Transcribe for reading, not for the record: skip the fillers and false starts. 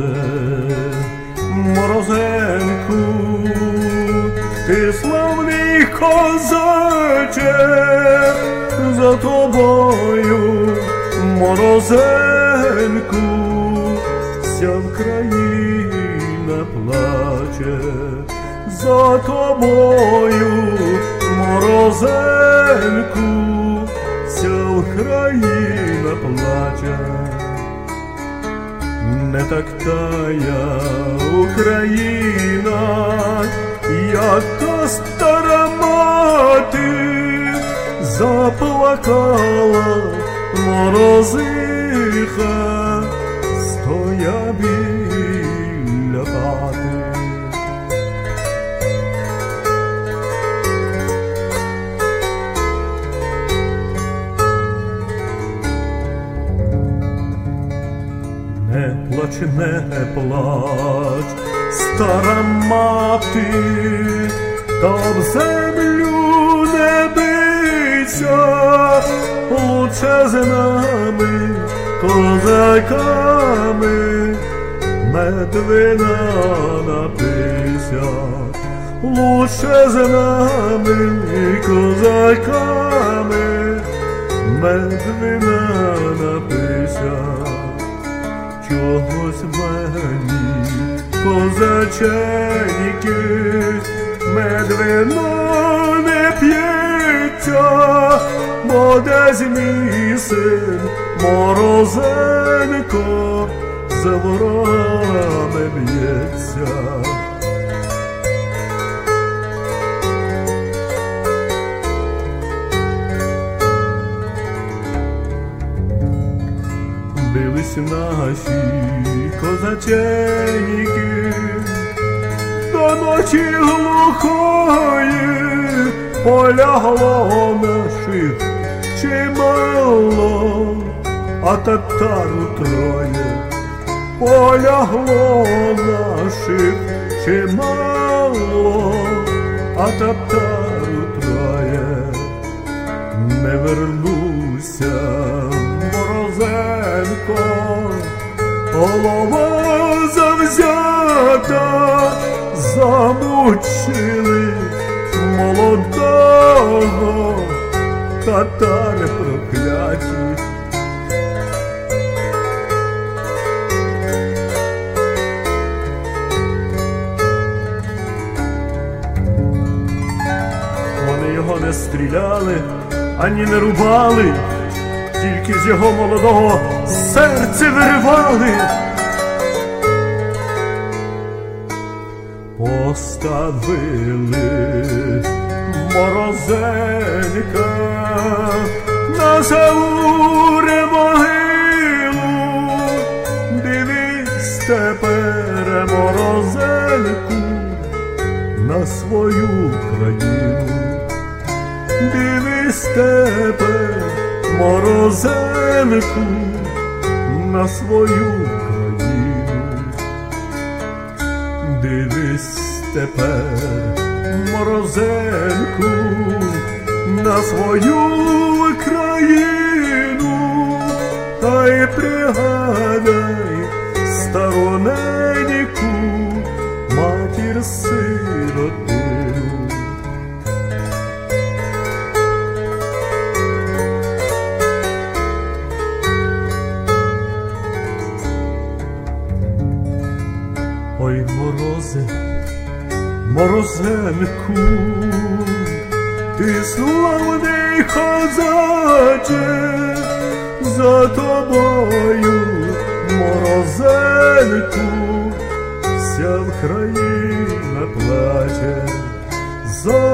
морозенку, ти славний козаче, за тобою, морозенку, вся Україна плаче, за тобою, морозенку, вся Україна плаче. Не так тая Україна, як та стара мати, заплакала морозиха, стоя біля хати. Не плач, не плач, стара мати, та в землю не бийся, лучше з нами, козаками, медвина напийся. Лучше з нами, козаками, медвина напийся. Чогось мені, козаченьки, медвино не п'ється, бо десь мій син Морозенко з ворогами б'ється. Бились наші козаченьки до ночі глухої, полягло наших чимало, а татару троє. Полягло наших чимало, а татару троє. Не вернуся, Морозенко, голова завзята, замучили молодого, татари прокляті. Вони його не стріляли, ані не рубали, тільки з його молодого серця виривали. Поставили Морозенка на Сауре могилу. Дивись тепер, Морозенку, на свою країну. Дивись тепер, Морозенку, на свою країну. Дивись тепер, Морозенку, на свою країну, та й пригадай стару неньку, матір сиротину. Ой, морозе, Морозенку, ти славний козаче, за тобою, Морозенку, вся Україна плаче. За